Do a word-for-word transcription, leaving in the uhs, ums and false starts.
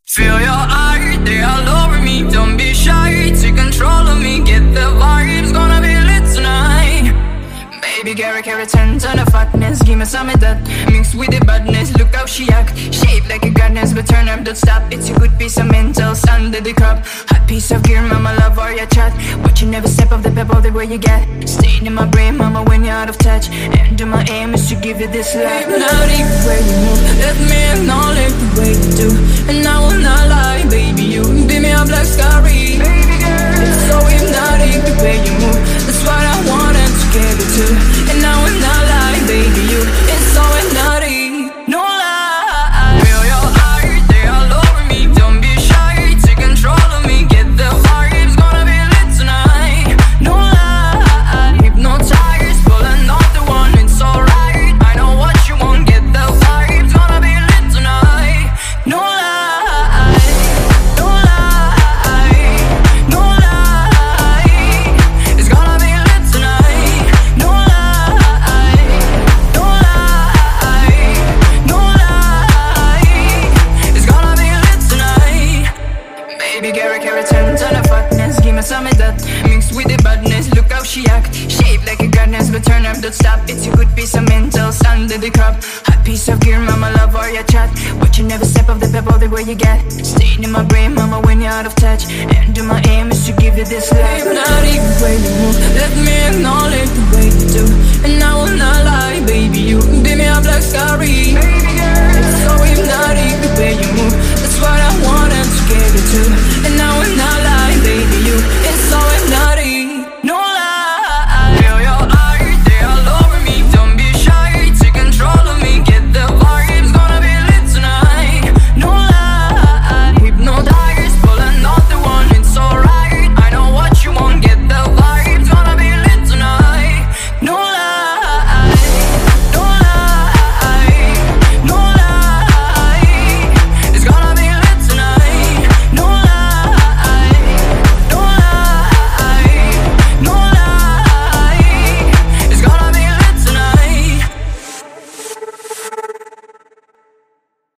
Feel your heart, they all over me. Don't be shy, take control of me. Get the vibes, gonna be lit tonight. Baby, carry, carry, ten ton of fatness. Give me some of that, mixed with the badness. Look how she act, shaped like a goddess. But turn up, don't stop, it's a good piece of mentals under the cup. Hot piece of gear, mama, love or your chat. Watching every step of the pebble, the way you get. Staying in my brain, mama, when you're out of touch. And my aim is to give you this love. Hypnotic the way you move, let me acknowledge the way you do. And I will not lie, baby, you beat me up like Scary. Baby girl, it's so hypnotic the way you move. That's what I wanted to get it to. And I will not lie, baby, you, it's so hypnotic, no lie. Feel your heart, they all over me. Don't be shy, take control of me. Get the vibes, gonna be lit tonight, no lie. Hypnotized, pulling off the one, it's alright. I know what you want, get the vibes, gonna be lit tonight, no lie. No lie, no lie. It's gonna be lit tonight, no lie. No lie, no lie. It's gonna be lit tonight. Baby, carry, carry, ten ton of fatness. Give me some of that, mixed with the badness. Look how she act, shaped like a goddess. But turn up, don't stop, it's a good piece of mentals under the cup. Hot piece of gear, mama, love or your chat. Watching every step of the pebble, the way you get. Staying in my brain, mama, when you're out of touch. And my aim is to give you this love. Hypnotic the way you move, let me acknowledge the way you do. And I will not lie, baby, you beat me up like Scary. Baby girl, it's so hypnotic the way you move.